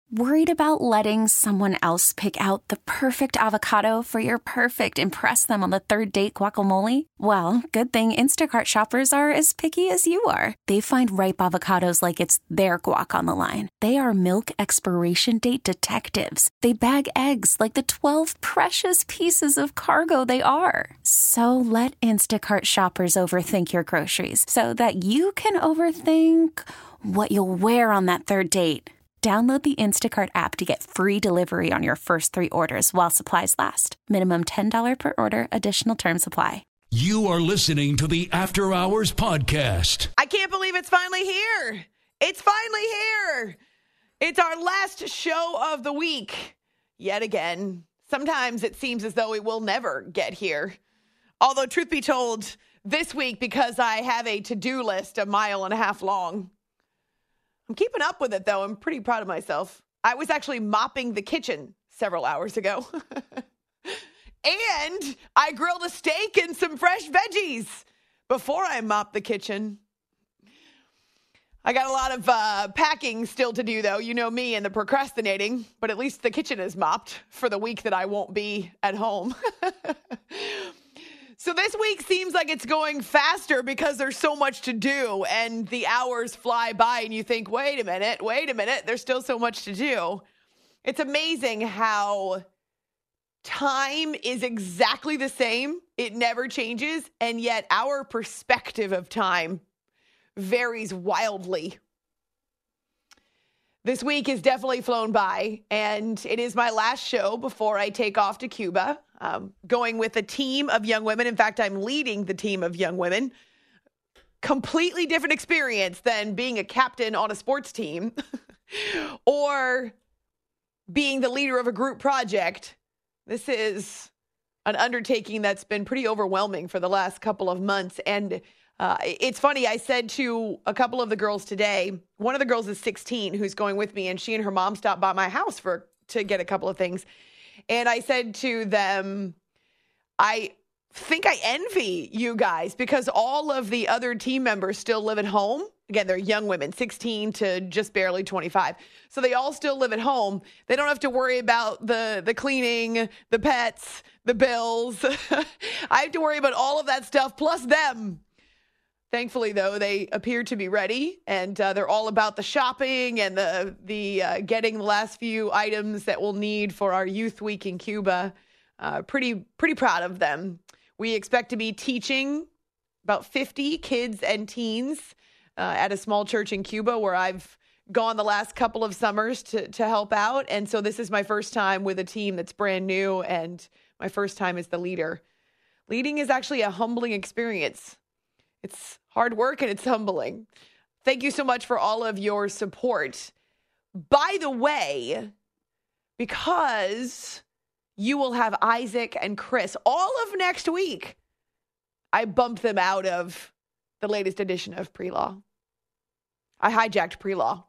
Worried about letting someone else pick out the perfect avocado for your perfect impress them on the third date guacamole? Well, good thing Instacart shoppers are as picky as you are. They find ripe avocados like it's their guac on the line. They are milk expiration date detectives. They bag eggs like the 12 precious pieces of cargo they are. So let Instacart shoppers overthink your groceries so that you can overthink what you'll wear on that third date. Download the Instacart app to get free delivery on your first 3 orders while supplies last. Minimum $10 per order. Additional terms apply. You are listening to the After Hours Podcast. I can't believe it's finally here. It's finally here. It's our last show of the week. Yet again. Sometimes it seems as though it will never get here. Although, truth be told, this week, because I have a to-do list 1.5 miles long, I'm keeping up with it, though. I'm pretty proud of myself. I was actually mopping the kitchen several hours ago. And I grilled a steak and some fresh veggies before I mopped the kitchen. I got a lot of packing still to do, though. You know me and the procrastinating. But at least the kitchen is mopped for the week that I won't be at home. So this week seems like it's going faster because there's so much to do and the hours fly by and you think, wait a minute, there's still so much to do. It's amazing how time is exactly the same. It never changes. And yet our perspective of time varies wildly. This week has definitely flown by, and it is my last show before I take off to Cuba. Going with a team of young women. In fact, I'm leading the team of young women. Completely different experience than being a captain on a sports team or being the leader of a group project. This is an undertaking that's been pretty overwhelming for the last couple of months. And it's funny, I said to a couple of the girls today, one of the girls is 16 who's going with me, and she and her mom stopped by my house to get a couple of things. And I said to them, I think I envy you guys because all of the other team members still live at home. Again, they're young women, 16 to just barely 25. So they all still live at home. They don't have to worry about the cleaning, the pets, the bills. I have to worry about all of that stuff plus them. Thankfully, though, they appear to be ready, and they're all about the shopping and the getting the last few items that we'll need for our youth week in Cuba. Pretty proud of them. We expect to be teaching about 50 kids and teens at a small church in Cuba where I've gone the last couple of summers to help out. And so this is my first time with a team that's brand new, and my first time as the leader. Leading is actually a humbling experience. It's hard work and it's humbling. Thank you so much for all of your support. By the way, because you will have Isaac and Chris all of next week, I bumped them out of the latest edition of Pre-Law. I hijacked Pre-Law.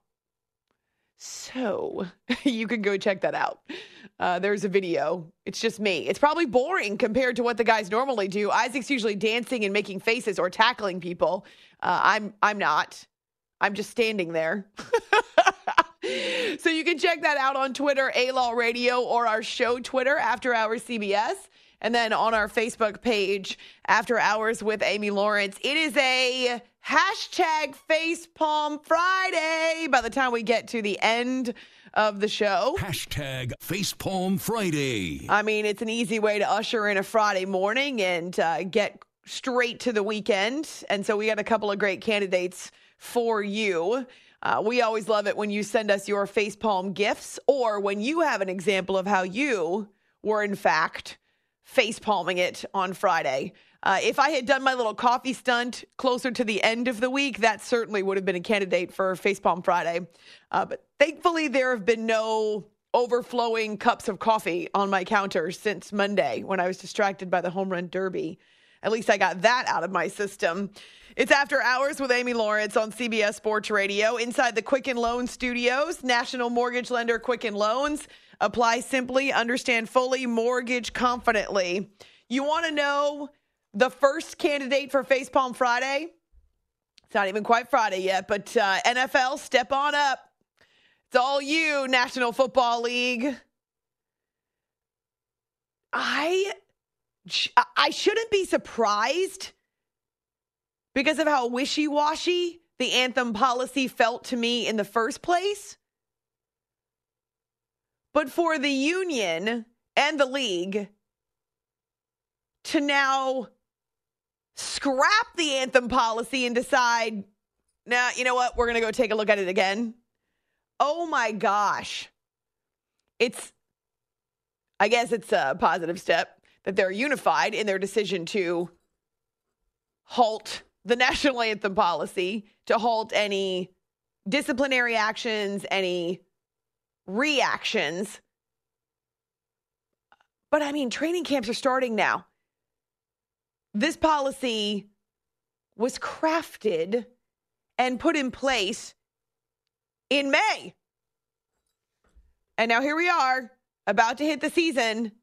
So you can go check that out. There's a video. It's just me. It's probably boring compared to what the guys normally do. Isaac's usually dancing and making faces or tackling people. I'm not. I'm just standing there. So you can check that out on Twitter, A-Law Radio, or our show Twitter, After Hours CBS. And then on our Facebook page, After Hours with Amy Lawrence. It is a hashtag Facepalm Friday by the time we get to the end of the show. Hashtag Facepalm Friday. I mean, it's an easy way to usher in a Friday morning and get straight to the weekend. And so we got a couple of great candidates for you. We always love it when you send us your facepalm gifts or when you have an example of how you were, in fact, facepalming it on Friday. If I had done my little coffee stunt closer to the end of the week, that certainly would have been a candidate for Facepalm Friday. But thankfully, there have been no overflowing cups of coffee on my counter since Monday when I was distracted by the home run derby. At least I got that out of my system. It's After Hours with Amy Lawrence on CBS Sports Radio. Inside the Quicken Loans Studios, national mortgage lender Quicken Loans. Apply simply, understand fully, mortgage confidently. You want to know the first candidate for Facepalm Friday? It's not even quite Friday yet, but NFL, step on up. It's all you, National Football League. I shouldn't be surprised because of how wishy-washy the anthem policy felt to me in the first place. But for the union and the league to now scrap the anthem policy and decide, nah, you know what? We're going to go take a look at it again. Oh my gosh. I guess it's a positive step that they're unified in their decision to halt the national anthem policy, to halt any disciplinary actions, any reactions. But I mean, training camps are starting now. This policy was crafted and put in place in May. And now here we are, about to hit the season.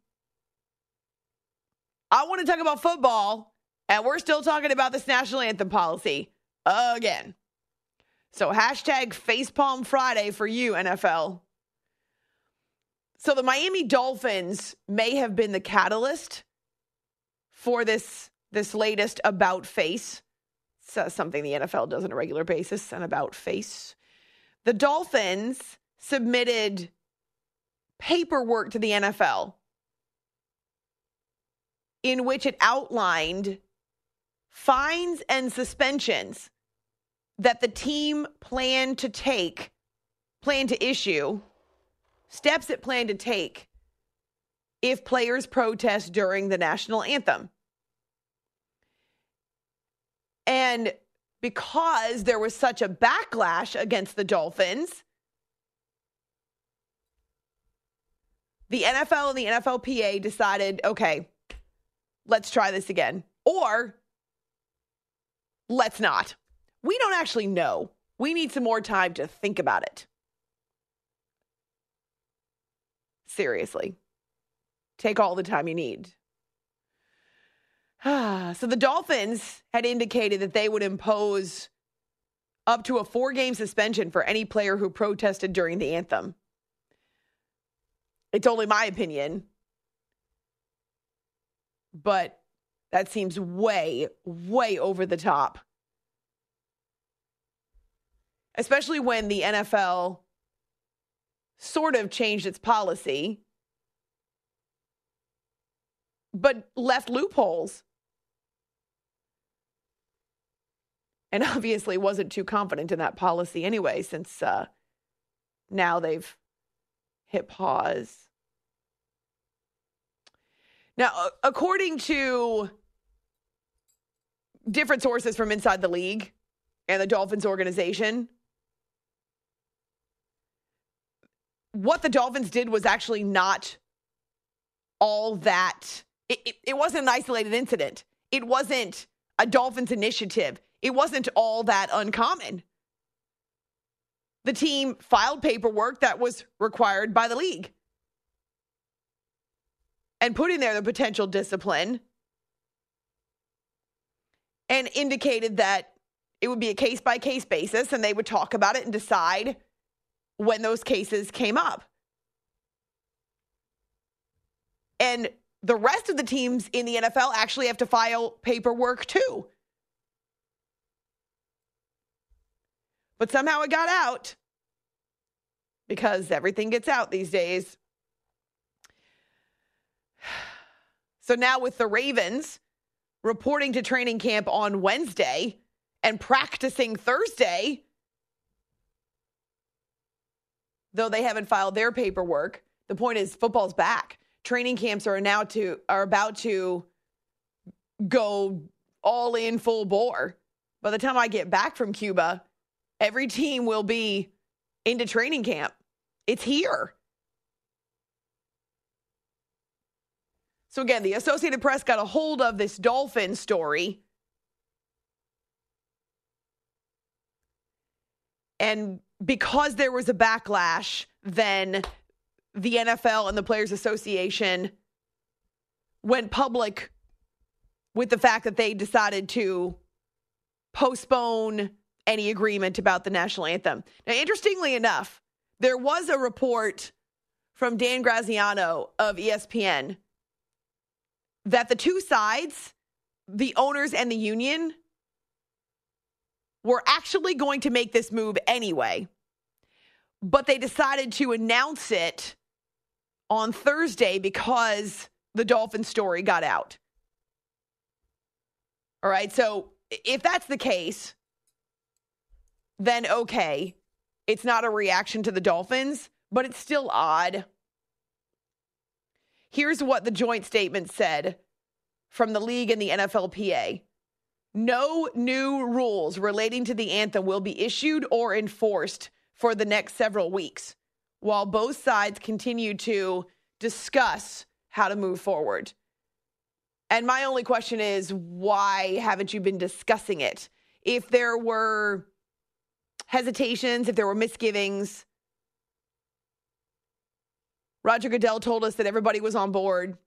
I want to talk about football, and we're still talking about this national anthem policy again. So hashtag Facepalm Friday for you, NFL. So the Miami Dolphins may have been the catalyst for this latest about face. It's something the NFL does on a regular basis, an about face. The Dolphins submitted paperwork to the NFL in which it outlined fines and suspensions that the team planned to issue, steps it planned to take if players protest during the national anthem. And because there was such a backlash against the Dolphins, the NFL and the NFLPA decided, okay, let's try this again. Or let's not. We don't actually know. We need some more time to think about it. Seriously. Take all the time you need. So the Dolphins had indicated that they would impose up to a 4-game suspension for any player who protested during the anthem. It's only my opinion, but that seems way, way over the top. Especially when the NFL sort of changed its policy, but left loopholes. And obviously wasn't too confident in that policy anyway, since now they've hit pause. Now, according to different sources from inside the league and the Dolphins organization, what the Dolphins did was actually not all that. It wasn't an isolated incident. It wasn't a Dolphins initiative. It wasn't all that uncommon. The team filed paperwork that was required by the league and put in there the potential discipline and indicated that it would be a case-by-case basis and they would talk about it and decide when those cases came up. And the rest of the teams in the NFL actually have to file paperwork too. But somehow it got out because everything gets out these days. So now with the Ravens reporting to training camp on Wednesday and practicing Thursday, though they haven't filed their paperwork, the point is football's back. Training camps are about to go all in full bore. By the time I get back from Cuba, every team will be into training camp. It's here. So again, the Associated Press got a hold of this Dolphin story. And because there was a backlash, then the NFL and the Players Association went public with the fact that they decided to postpone any agreement about the national anthem. Now, interestingly enough, There was a report from Dan Graziano of ESPN that the two sides, the owners and the union, were actually going to make this move anyway, but they decided to announce it on Thursday because the Dolphins story got out. All right, so if that's the case, then okay, it's not a reaction to the Dolphins, but it's still odd. Here's what the joint statement said from the league and the NFLPA. No new rules relating to the anthem will be issued or enforced for the next several weeks, while both sides continue to discuss how to move forward. And my only question is, why haven't you been discussing it? If there were hesitations, if there were misgivings, Roger Goodell told us that everybody was on board.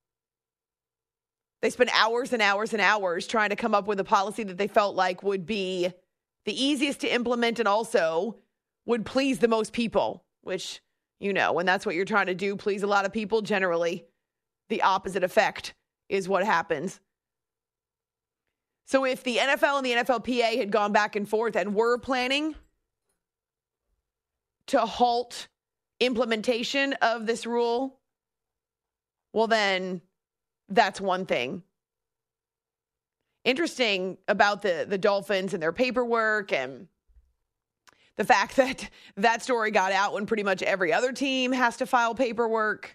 They spent hours and hours and hours trying to come up with a policy that they felt like would be the easiest to implement and also would please the most people, which, you know, when that's what you're trying to do, please a lot of people, generally the opposite effect is what happens. So if the NFL and the NFLPA had gone back and forth and were planning to halt implementation of this rule, well, then that's one thing. Interesting about the Dolphins and their paperwork and the fact that that story got out when pretty much every other team has to file paperwork.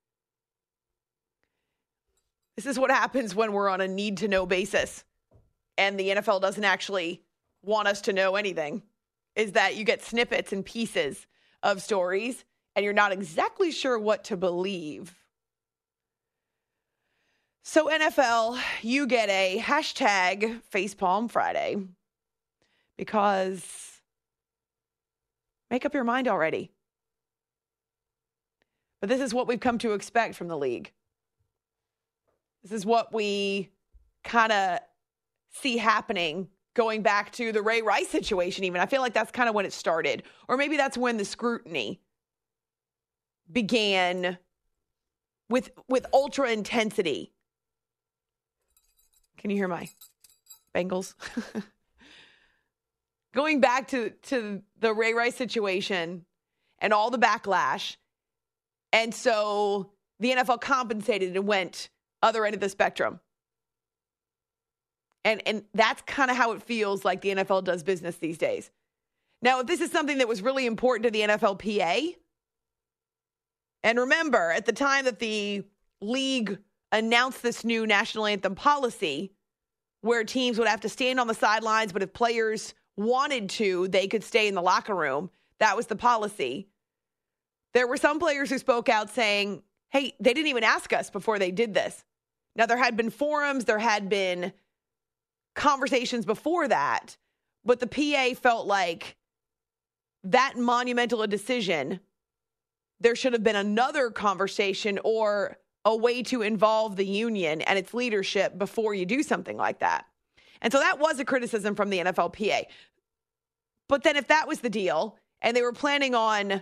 This is what happens when we're on a need-to-know basis and the NFL doesn't actually want us to know anything, is that you get snippets and pieces of stories and you're not exactly sure what to believe. So NFL, you get a hashtag Facepalm Friday because make up your mind already. But this is what we've come to expect from the league. This is what we kind of see happening going back to the Ray Rice situation even. I feel like that's kind of when it started. Or maybe that's when the scrutiny began with ultra intensity. Can you hear my Bengals? Going back to the Ray Rice situation and all the backlash. And so the NFL compensated and went other end of the spectrum. And that's kind of how it feels like the NFL does business these days. Now, if this is something that was really important to the NFLPA, and remember, at the time that the league announced this new national anthem policy, where teams would have to stand on the sidelines, but if players wanted to, they could stay in the locker room. That was the policy. There were some players who spoke out saying, hey, they didn't even ask us before they did this. Now, there had been forums, there had been conversations before that, but the PA felt like that monumental a decision, there should have been another conversation or a way to involve the union and its leadership before you do something like that. And so that was a criticism from the NFLPA. But then if that was the deal and they were planning on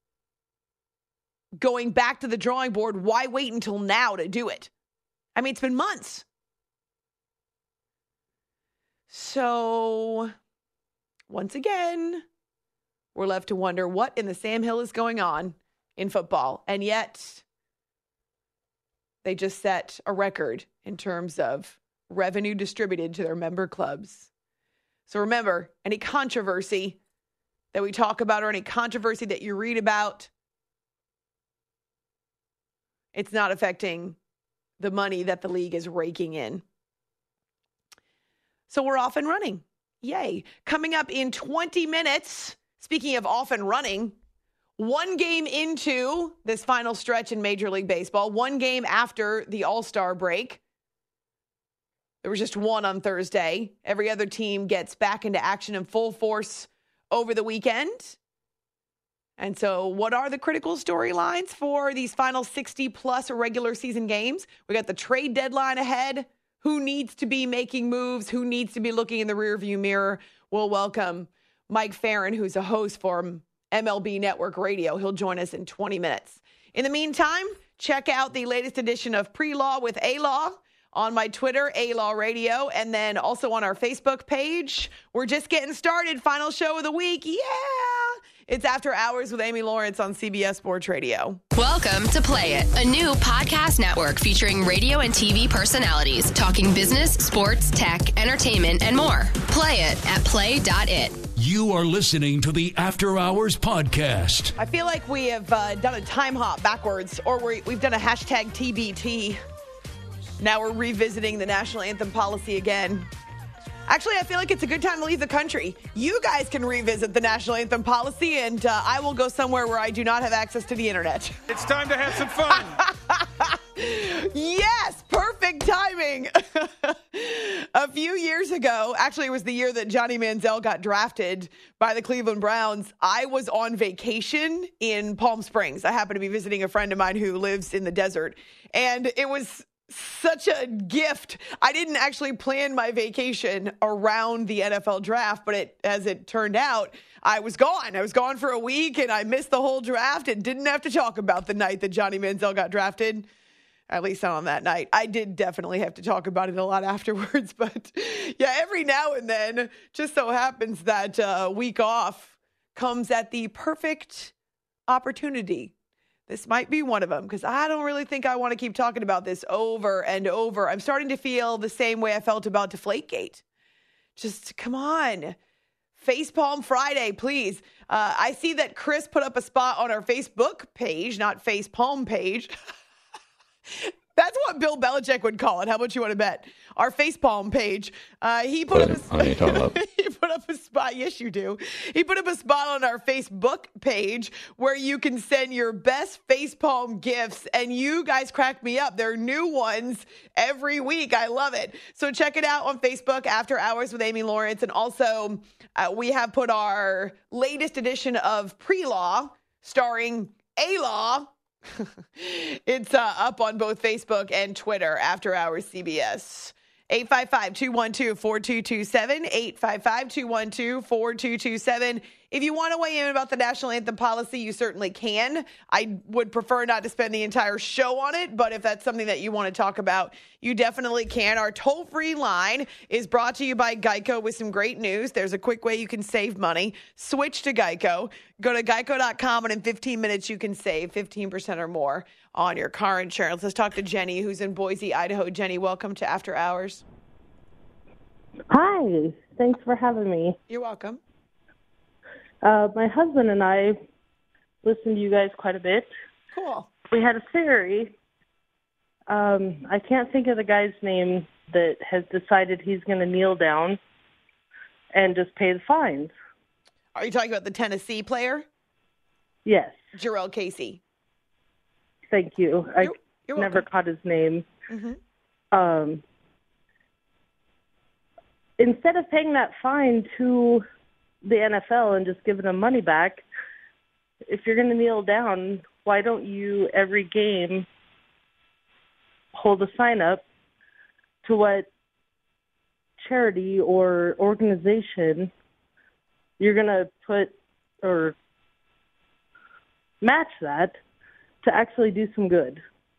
going back to the drawing board, why wait until now to do it? I mean, it's been months. So once again, we're left to wonder what in the Sam Hill is going on in football. And yet they just set a record in terms of revenue distributed to their member clubs. So remember, any controversy that we talk about or any controversy that you read about, it's not affecting the money that the league is raking in. So we're off and running. Yay. Coming up in 20 minutes, speaking of off and running, one game into this final stretch in Major League Baseball, one game after the All-Star break. There was just one on Thursday. Every other team gets back into action in full force over the weekend. And so what are the critical storylines for these final 60-plus regular season games? We got the trade deadline ahead. Who needs to be making moves? Who needs to be looking in the rearview mirror? We'll welcome Mike Farron, who's a host for MLB Network Radio. He'll join us in 20 minutes. In the meantime, check out the latest edition of Pre-Law with A-Law on my Twitter, A-Law Radio, and then also on our Facebook page. We're just getting started. Final show of the week. Yeah! It's After Hours with Amy Lawrence on CBS Sports Radio. Welcome to Play It, a new podcast network featuring radio and TV personalities talking business, sports, tech, entertainment, and more. Play it at play.it. You are listening to the After Hours Podcast. I feel like we have done a time hop backwards, or we've done a hashtag TBT. Now we're revisiting the national anthem policy again. Actually, I feel like it's a good time to leave the country. You guys can revisit the national anthem policy, and I will go somewhere where I do not have access to the internet. It's time to have some fun. Yes, perfect timing. A few years ago, actually it was the year that Johnny Manziel got drafted by the Cleveland Browns, I was on vacation in Palm Springs. I happened to be visiting a friend of mine who lives in the desert, and it was such a gift. I didn't actually plan my vacation around the NFL draft, but as it turned out, I was gone. I was gone for a week, and I missed the whole draft and didn't have to talk about the night that Johnny Manziel got drafted. At least not on that night. I did definitely have to talk about it a lot afterwards. But yeah, every now and then, just so happens that week off comes at the perfect opportunity. This might be one of them, because I don't really think I want to keep talking about this over and over. I'm starting to feel the same way I felt about Deflategate. Just come on. Facepalm Friday, please. I see that Chris put up a spot on our Facebook page, not Facepalm page. That's what Bill Belichick would call it. How much you want to bet? Our Facepalm page. He put up a spot. Yes, you do. He put up a spot on our Facebook page where you can send your best Facepalm gifts, and you guys crack me up. There are new ones every week. I love it. So check it out on Facebook, After Hours with Amy Lawrence. And also, we have put our latest edition of Pre-Law starring A-Law. It's up on both Facebook and Twitter, After Hours CBS. 855-212-4227, 855-212-4227. If you want to weigh in about the national anthem policy, you certainly can. I would prefer not to spend the entire show on it, but if that's something that you want to talk about, you definitely can. Our toll-free line is brought to you by Geico with some great news. There's a quick way you can save money. Switch to Geico. Go to geico.com, and in 15 minutes, you can save 15% or more on your car insurance. Let's talk to Jenny, who's in Boise, Idaho. Jenny, welcome to After Hours. Hi. Thanks for having me. You're welcome. My husband and I listen to you guys quite a bit. Cool. We had a theory. I can't think of the guy's name that has decided he's going to kneel down and just pay the fines. Are you talking about the Tennessee player? Yes. Jarrell Casey. Thank you. You're never welcome. caught his name. Mm-hmm. Instead of paying that fine to the NFL and just giving them money back, if you're going to kneel down, why don't you every game hold a sign up to what charity or organization you're going to put or match that to actually do some good?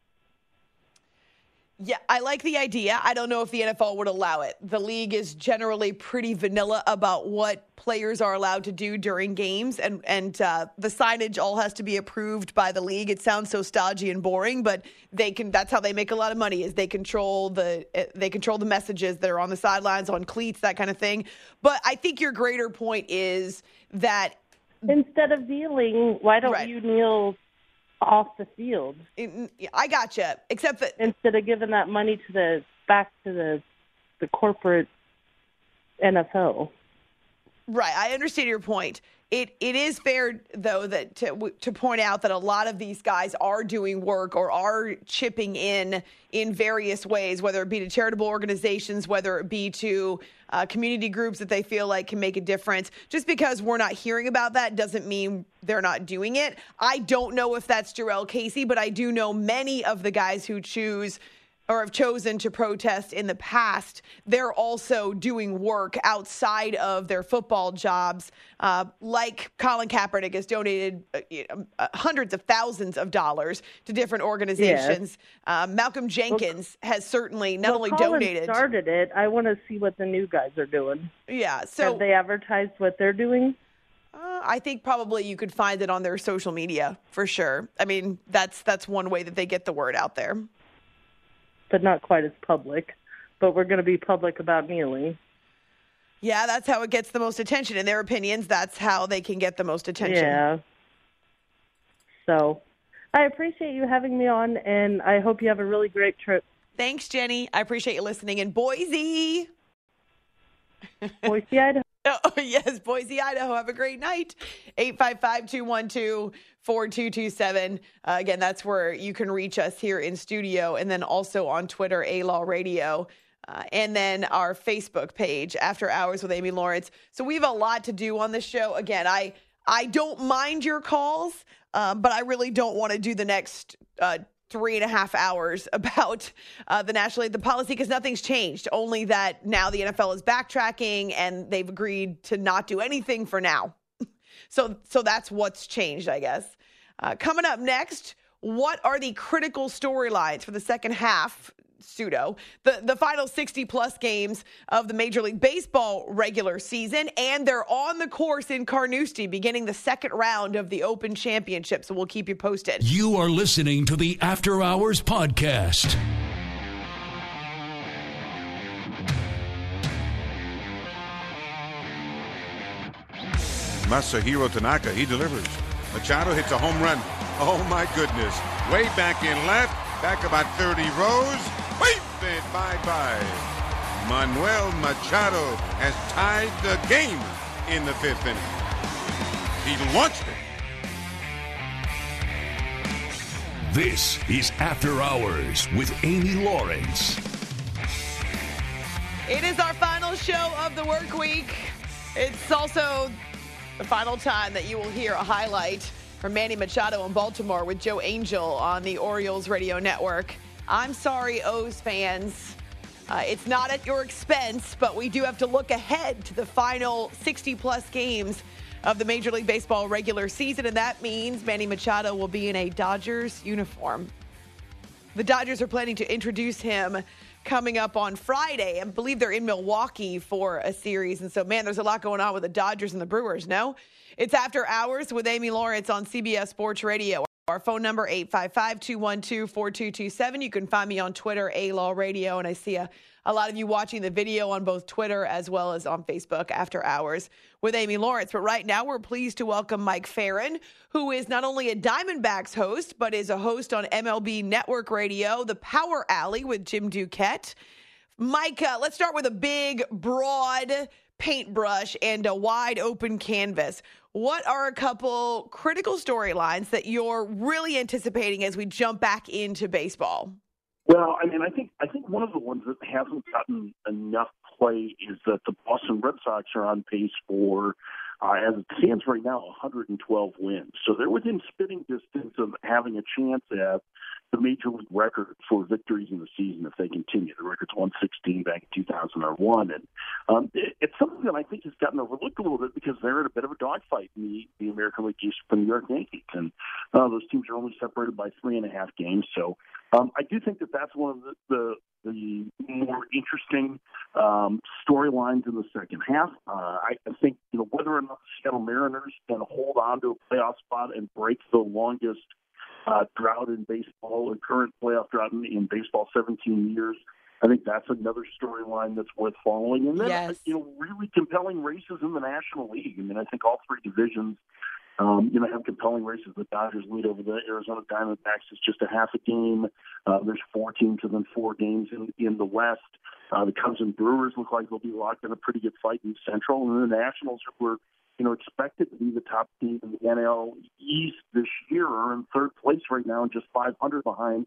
Yeah, I like the idea. I don't know if the NFL would allow it. The league is generally pretty vanilla about what players are allowed to do during games, and the signage all has to be approved by the league. It sounds so stodgy and boring, but they can. That's how they make a lot of money. Is they control the messages that are on the sidelines, on cleats, that kind of thing. But I think your greater point is that instead of kneeling, why don't you kneel off the field? I gotcha. Except that instead of giving that money back to the corporate NFL. Right. I understand your point. It is fair, though, that to point out that a lot of these guys are doing work or are chipping in various ways, whether it be to charitable organizations, whether it be to community groups that they feel like can make a difference. Just because we're not hearing about that doesn't mean they're not doing it. I don't know if that's Jarrell Casey, but I do know many of the guys who choose or have chosen to protest in the past, they're also doing work outside of their football jobs. Like Colin Kaepernick has donated hundreds of thousands of dollars to different organizations. Yes. Malcolm Jenkins has certainly not only Colin donated. Started it. I want to see what the new guys are doing. Yeah. So have they advertised what they're doing? I think probably you could find it on their social media for sure. I mean, that's one way that they get the word out there. But not quite as public. But we're going to be public about kneeling. Yeah, that's how it gets the most attention. In their opinions, that's how they can get the most attention. Yeah. So I appreciate you having me on, and I hope you have a really great trip. Thanks, Jenny. I appreciate you listening in Boise. Boise, Idaho. Oh, yes, Boise, Idaho. Have a great night. 855-212-4227. Again, that's where you can reach us here in studio, and then also on Twitter, A-Law Radio, and then our Facebook page, After Hours with Amy Lawrence. So we have a lot to do on this show. Again, I don't mind your calls, but I really don't want to do the next 3.5 hours about the National Anthem policy because nothing's changed. Only that now the NFL is backtracking and they've agreed to not do anything for now. So that's what's changed, I guess. Coming up next, what are the critical storylines for the second half? The final 60-plus games of the Major League Baseball regular season, and they're on the course in Carnoustie beginning the second round of the Open Championship, so we'll keep you posted. You are listening to the After Hours Podcast. Masahiro Tanaka, he delivers. Machado hits a home run. Oh, my goodness. Way back in left, back about 30 rows. Wait, then bye-bye. Manuel Machado has tied the game in the fifth inning. He launched it. This is After Hours with Amy Lawrence. It is our final show of the work week. It's also the final time that you will hear a highlight from Manny Machado in Baltimore with Joe Angel on the Orioles radio network. I'm sorry, O's fans. It's not at your expense, but we do have to look ahead to the final 60-plus games of the Major League Baseball regular season, and that means Manny Machado will be in a Dodgers uniform. The Dodgers are planning to introduce him coming up on Friday. I believe they're in Milwaukee for a series, and so, man, there's a lot going on with the Dodgers and the Brewers, no? It's After Hours with Amy Lawrence on CBS Sports Radio. Our phone number, 855-212-4227. You can find me on Twitter, A-Law Radio, and I see a lot of you watching the video on both Twitter as well as on Facebook, After Hours with Amy Lawrence. But right now, we're pleased to welcome Mike Ferrin, who is not only a Diamondbacks host, but is a host on MLB Network Radio, The Power Alley with Jim Duquette. Mike, let's start with a big, broad paintbrush and a wide open canvas. What are a couple critical storylines that you're really anticipating as we jump back into baseball? Well, I mean, I think one of the ones that hasn't gotten enough play is that the Boston Red Sox are on pace for, as it stands right now, 112 wins. So they're within spitting distance of having a chance at the major league record for victories in the season if they continue. The record's 116 back in 2001. And it's something that I think has gotten overlooked a little bit because they're in a bit of a dogfight in the American League East for the New York Yankees. And those teams are only separated by 3.5 games. So I do think that that's one of the more interesting storylines in the second half. I think, whether or not the Seattle Mariners can hold on to a playoff spot and break the longest drought in baseball, a current playoff drought in baseball, 17 years. I think that's another storyline that's worth following. And then, yes, really compelling races in the National League. I mean, I think all three divisions, have compelling races. The Dodgers lead over the Arizona Diamondbacks is just a half a game. There's 4 teams and then 4 games in the West. The Cubs and Brewers look like they'll be locked in a pretty good fight in Central. And the Nationals were expected to be the top team in the NL East this year are in third place right now and just 500 behind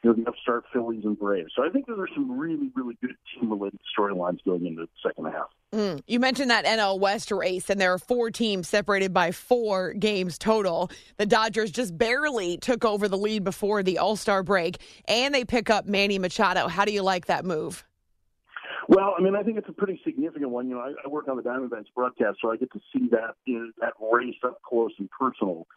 the upstart Phillies and Braves. So I think that there's some really, really good team-related storylines going into the second half. You mentioned that NL West race, and there are 4 teams separated by 4 games total. The Dodgers just barely took over the lead before the All-Star break, and they pick up Manny Machado. How do you like that move? Well, I mean, I think it's a pretty significant one. I work on the Diamondbacks broadcast, so I get to see that race up close and personal.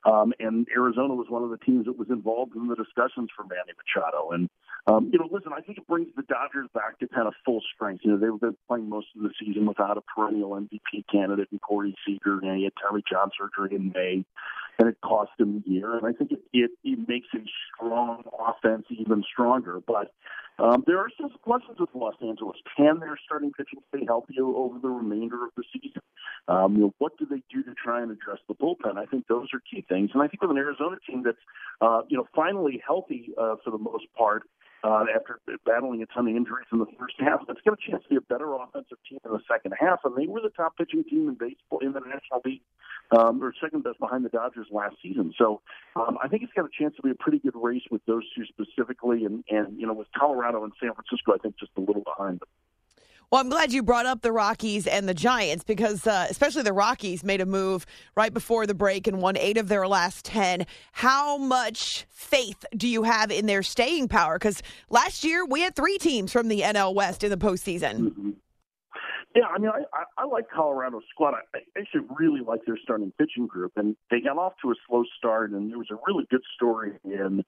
And Arizona was one of the teams that was involved in the discussions for Manny Machado. And, listen, I think it brings the Dodgers back to kind of full strength. They've been playing most of the season without a perennial MVP candidate in Corey Seager. He had Tommy John surgery in May, and it cost him a year. And I think it makes his strong offense even stronger. But there are still some questions with Los Angeles. Can their starting pitching stay healthy over the remainder of the season? What do they do to try and address the bullpen? I think those are key things. And I think with an Arizona team that's, finally healthy for the most part, after battling a ton of injuries in the first half, that's got a chance to be a better offensive team in the second half. And they were the top pitching team in baseball in the National League, or second best behind the Dodgers last season. So I think it's got a chance to be a pretty good race with those two specifically. And with Colorado and San Francisco, I think just a little behind them. Well, I'm glad you brought up the Rockies and the Giants because especially the Rockies made a move right before the break and won 8 of their last 10. How much faith do you have in their staying power? Because last year we had 3 teams from the NL West in the postseason. Mm-hmm. Yeah, I mean, I like Colorado's squad. I actually really like their starting pitching group, and they got off to a slow start, and there was a really good story in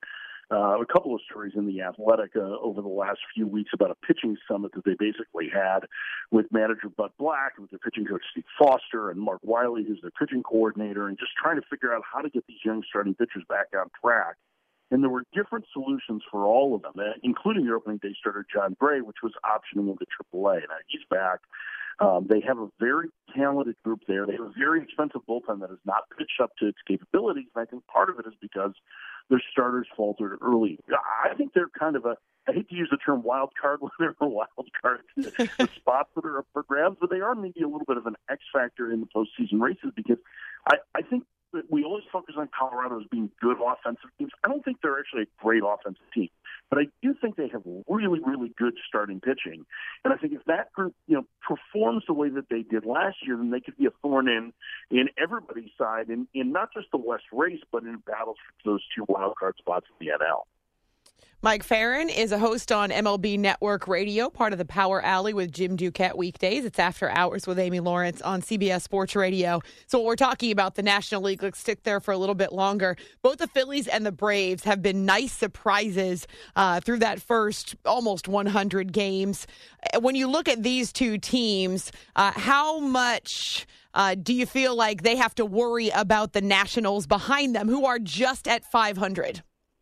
a couple of stories in The Athletic over the last few weeks about a pitching summit that they basically had with manager Bud Black and with their pitching coach Steve Foster and Mark Wiley, who's their pitching coordinator, and just trying to figure out how to get these young starting pitchers back on track. And there were different solutions for all of them, including their opening day starter John Gray, which was optioning into AAA. Now he's back. They have a very talented group there. They have a very expensive bullpen that has not pitched up to its capabilities, and I think part of it is because their starters faltered early. I think they're kind of I hate to use the term wild card when they're a wild card, the spots that are up for grabs, but they are maybe a little bit of an X factor in the postseason races because I think that we always focus on Colorado as being good offensive teams. I don't think they're actually a great offensive team, but I do think they have really, really good starting pitching. And I think if that group, performs the way that they did last year, then they could be a thorn in everybody's side in not just the West race, but in battles for those 2 wild card spots in the NL. Mike Farron is a host on MLB Network Radio, part of the Power Alley with Jim Duquette weekdays. It's After Hours with Amy Lawrence on CBS Sports Radio. So we're talking about the National League. Let's stick there for a little bit longer. Both the Phillies and the Braves have been nice surprises through that first almost 100 games. When you look at these 2 teams, how much do you feel like they have to worry about the Nationals behind them, who are just at 500?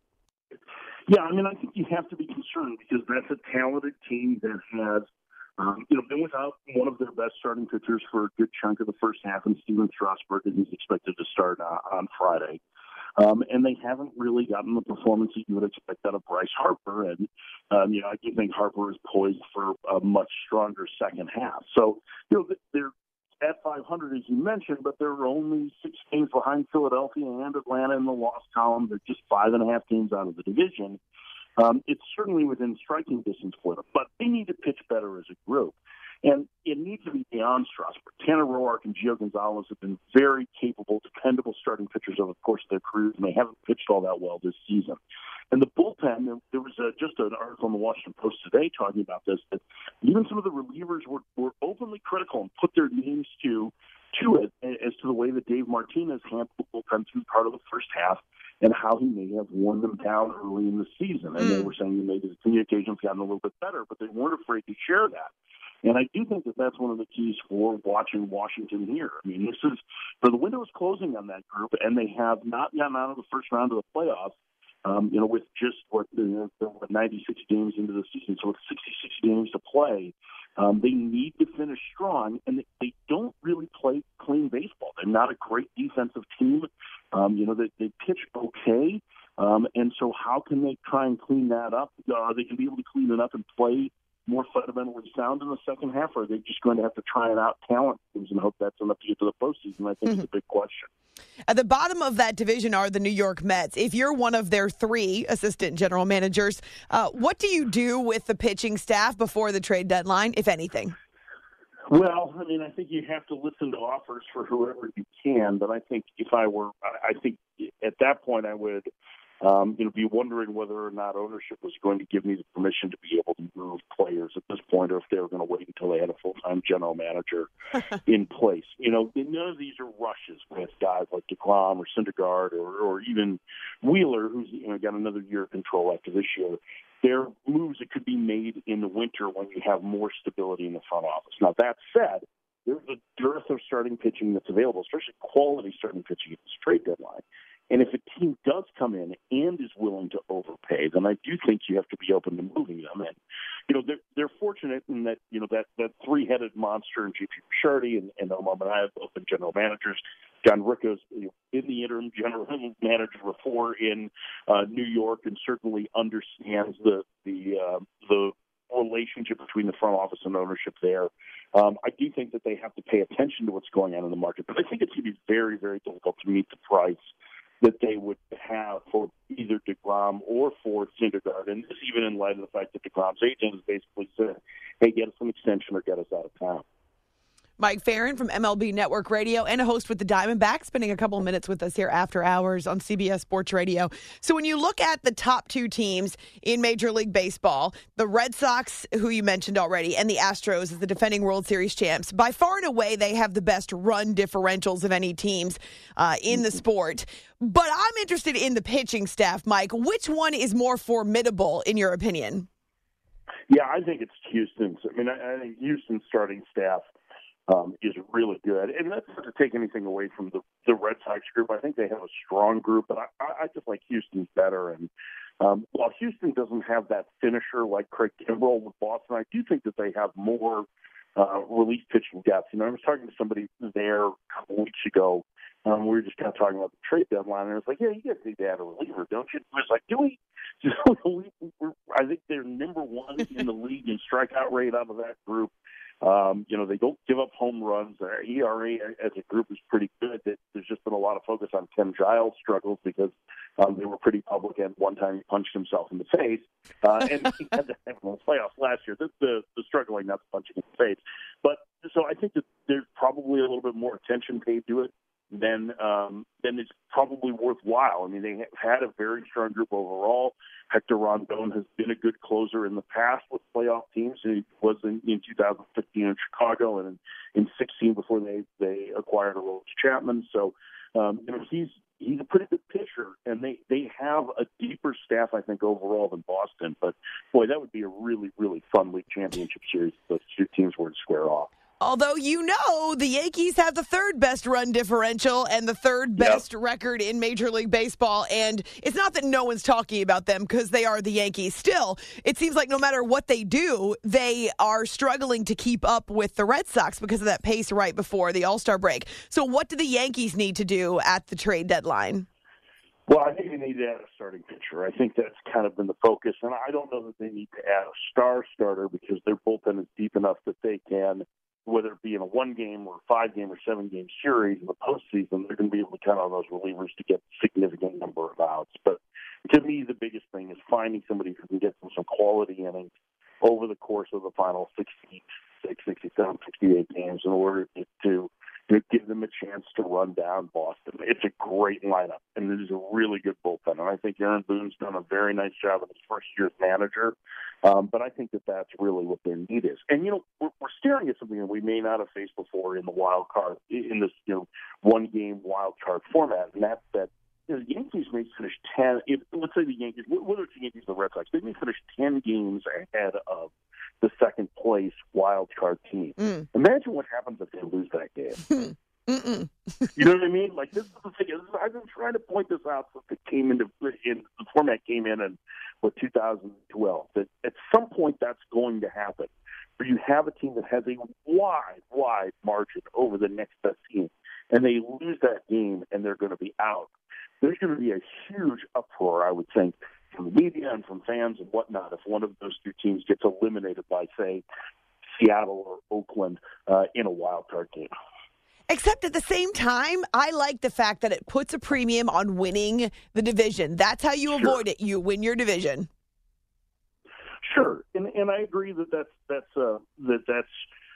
Yeah, I mean, I think you have to be concerned because that's a talented team that has, been without one of their best starting pitchers for a good chunk of the first half, and Steven Strasburg is expected to start on Friday. And they haven't really gotten the performance that you would expect out of Bryce Harper. And, I do think Harper is poised for a much stronger second half. So, they're at 500, as you mentioned, but they're only 6 games behind Philadelphia and Atlanta in the loss column. They're just 5.5 games out of the division. It's certainly within striking distance for them, but they need to pitch better as a group. And it needs to be beyond Strasburg. Tanner Roark and Gio Gonzalez have been very capable, dependable starting pitchers over the course of their careers, and they haven't pitched all that well this season. And the bullpen, there was just an article in the Washington Post today talking about this, that even some of the relievers were openly critical and put their names to it as to the way that Dave Martinez handled the bullpen through part of the first half and how he may have worn them down early in the season. And they were saying that maybe the communication's gotten a little bit better, but they weren't afraid to share that. And I do think that that's one of the keys for watching Washington here. I mean, the window is closing on that group, and they have not gotten out of the first round of the playoffs. With just 96 games into the season, so with 66 games to play, they need to finish strong, and they don't really play clean baseball. They're not a great defensive team. They pitch okay, and so how can they try and clean that up? They can be able to clean it up and play more fundamentally sound in the second half, or are they just going to have to try and out talent teams and hope that's enough to get to the postseason? I think is a big question. At the bottom of that division are the New York Mets. If you're one of their 3 assistant general managers, what do you do with the pitching staff before the trade deadline, if anything? Well, I mean, I think you have to listen to offers for whoever you can. But I think I think at that point I would, be wondering whether or not ownership was going to give me the permission to be able to move players at this point, or if they were going to wait until they had a full-time general manager in place. None of these are rushes with guys like DeGrom or Syndergaard or even Wheeler, who's got another year of control after this year. They're moves that could be made in the winter when you have more stability in the front office. Now, that said, there's a dearth of starting pitching that's available, especially quality starting pitching at this trade deadline. And if a team does come in and is willing to overpay, then I do think you have to be open to moving them. And, they're fortunate in that, that 3-headed monster in G.P. Bishardi and Omar Minaya have both been general managers. John Ricco's in the interim general manager before in New York, and certainly understands the relationship between the front office and ownership there. I do think that they have to pay attention to what's going on in the market, but I think it's going to be very, very difficult to meet the price that they would have for either DeGrom or for Syndergaard. And this even in light of the fact that DeGrom's agent has basically said, hey, get us an extension or get us out of town. Mike Farron from MLB Network Radio and a host with the Diamondbacks, spending a couple of minutes with us here after hours on CBS Sports Radio. So when you look at the top 2 teams in Major League Baseball, the Red Sox, who you mentioned already, and the Astros as the defending World Series champs, by far and away they have the best run differentials of any teams in the sport. But I'm interested in the pitching staff, Mike. Which one is more formidable in your opinion? Yeah, I think it's Houston's. I think Houston's starting staff is really good. And that's not to take anything away from the Red Sox group. I think they have a strong group, but I just like Houston's better. And while Houston doesn't have that finisher like Craig Kimbrell with Boston, I do think that they have more relief pitching depth. I was talking to somebody there a couple weeks ago. We were just kind of talking about the trade deadline, and I was like, yeah, you guys need to add a reliever, don't you? I was like, do we? I think they're number 1 in the league in strikeout rate out of that group. They don't give up home runs. Their ERA as a group is pretty good. There's just been a lot of focus on Ken Giles' struggles because they were pretty public, and one time he punched himself in the face. And he had to have in the playoffs last year. The struggling, not the punching in the face. But so I think that there's probably a little bit more attention paid to it then it's probably worthwhile. They have had a very strong group overall. Hector Rondon has been a good closer in the past with playoff teams. He was in 2015 in Chicago and in 16 before they acquired Aroldis Chapman. So, he's a pretty good pitcher, and they have a deeper staff, I think, overall than Boston. But, boy, that would be a really, really fun league championship series if those 2 teams were to square off. Although, the Yankees have the 3rd best run differential and the 3rd best record in Major League Baseball. And it's not that no one's talking about them because they are the Yankees. Still, it seems like no matter what they do, they are struggling to keep up with the Red Sox because of that pace right before the All-Star break. So what do the Yankees need to do at the trade deadline? Well, I think they need to add a starting pitcher. I think that's kind of been the focus. And I don't know that they need to add a star starter because their bullpen is deep enough that they can, whether it be in a 1-game or 5-game or 7-game series in the postseason, they're going to be able to count on those relievers to get a significant number of outs. But to me, the biggest thing is finding somebody who can get them some quality innings over the course of the final 66, 67, 68 games in order to give them a chance to run down Boston. It's a great lineup, and it is a really good bullpen. And I think Aaron Boone's done a very nice job in his first year as manager. But I think that that's really what their need is. And, we're staring at something that we may not have faced before in the wild card, in this, 1-game wild card format. And that's that the Yankees may finish 10, let's say the Yankees, whether it's the Yankees or the Red Sox, they may finish 10 games ahead of the second place wild card team. Imagine what happens if they lose that game. You know what I mean? Like, this is the thing. I've been trying to point this out since the format came in 2012. That at some point that's going to happen, where you have a team that has a wide margin over the next best team, and they lose that game and they're going to be out. There's going to be a huge uproar, I would think, from the media and from fans and whatnot if one of those two teams gets eliminated by, say, Seattle or Oakland in a wild card game. Except at the same time, I like the fact that it puts a premium on winning the division. That's how you avoid it. You win your division. Sure, and I agree that that's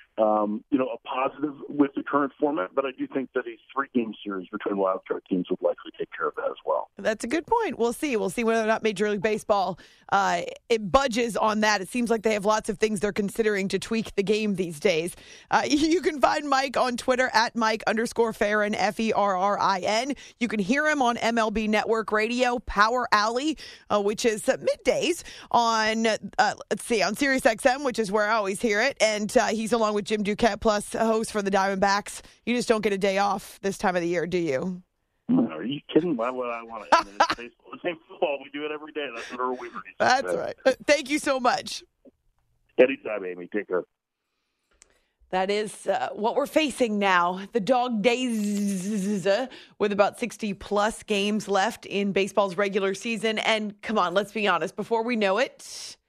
a positive with the current format, but I do think that a 3-game series between wildcard teams would likely take care of that as well. That's a good point. We'll see. We'll see whether or not Major League Baseball it budges on that. It seems like they have lots of things they're considering to tweak the game these days. You can find Mike on Twitter at Mike_Ferrin, Ferrin. You can hear him on MLB Network Radio, Power Alley, which is middays on, on Sirius XM, which is where I always hear it. And he's along with Jim Duquette, plus a host for the Diamondbacks. You just don't get a day off this time of the year, do you? Are you kidding? Why would I want to? It's baseball. The same football. We do it every day. That's what our Weaver needs. That's right. Thank you so much. Anytime, Amy. Take care. That is what we're facing now. The dog days with about 60-plus games left in baseball's regular season. And come on, let's be honest. Before we know it,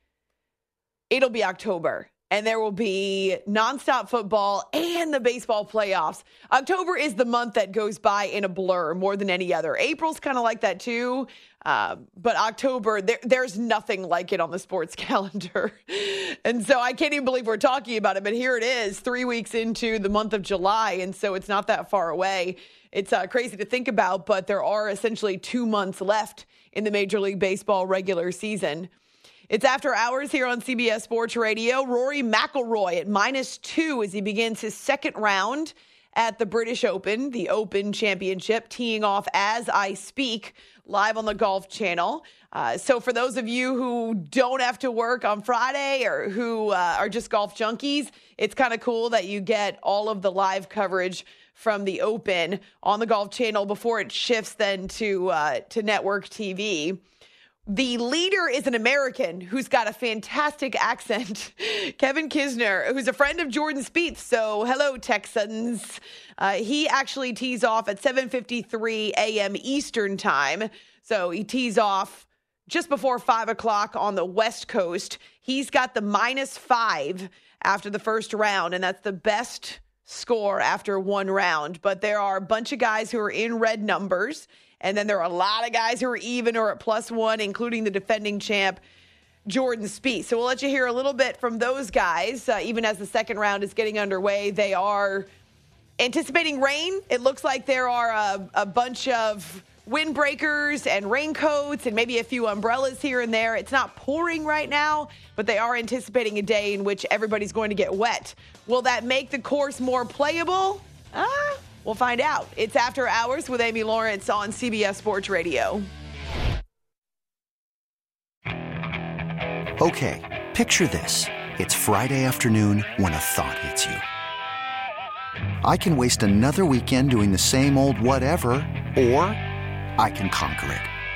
it'll be October. And there will be nonstop football and the baseball playoffs. October is the month that goes by in a blur more than any other. April's kind of like that too. But October, there's nothing like it on the sports calendar. And so I can't even believe we're talking about it. But here it is, 3 weeks into the month of July. And so it's not that far away. It's crazy to think about, but there are essentially 2 months left in the Major League Baseball regular season. It's After Hours here on CBS Sports Radio. Rory McIlroy at -2 as he begins his second round at the British Open, the Open Championship, teeing off as I speak, live on the Golf Channel. So for those of you who don't have to work on Friday or who are just golf junkies, it's kind of cool that you get all of the live coverage from the Open on the Golf Channel before it shifts then to network TV. The leader is an American who's got a fantastic accent, Kevin Kisner, who's a friend of Jordan Spieth. So hello, Texans. He actually tees off at 7:53 a.m. Eastern time. So he tees off just before 5 o'clock on the West Coast. He's got the -5 after the first round, and that's the best score after one round. But there are a bunch of guys who are in red numbers. And then there are a lot of guys who are even or at +1, including the defending champ, Jordan Spieth. So we'll let you hear a little bit from those guys, even as the second round is getting underway. They are anticipating rain. It looks like there are a bunch of windbreakers and raincoats and maybe a few umbrellas here and there. It's not pouring right now, but they are anticipating a day in which everybody's going to get wet. Will that make the course more playable? We'll find out. It's After Hours with Amy Lawrence on CBS Sports Radio. Okay, picture this. It's Friday afternoon when a thought hits you. I can waste another weekend doing the same old whatever, or I can conquer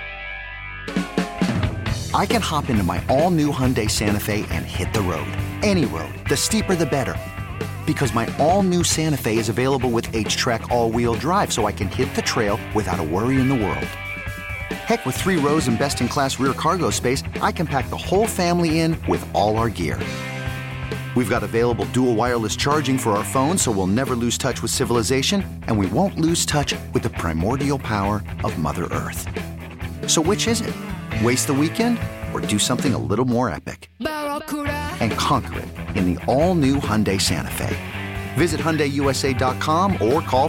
it. I can hop into my all-new Hyundai Santa Fe and hit the road. Any road. The steeper, the better. Because my all-new Santa Fe is available with H-Track all-wheel drive, so I can hit the trail without a worry in the world. Heck, with 3 rows and best-in-class rear cargo space, I can pack the whole family in with all our gear. We've got available dual wireless charging for our phones, so we'll never lose touch with civilization, and we won't lose touch with the primordial power of Mother Earth. So which is it? Waste the weekend or do something a little more epic? And conquer it in the all-new Hyundai Santa Fe. Visit HyundaiUSA.com or call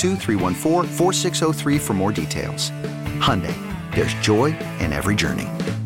562-314-4603 for more details. Hyundai, there's joy in every journey.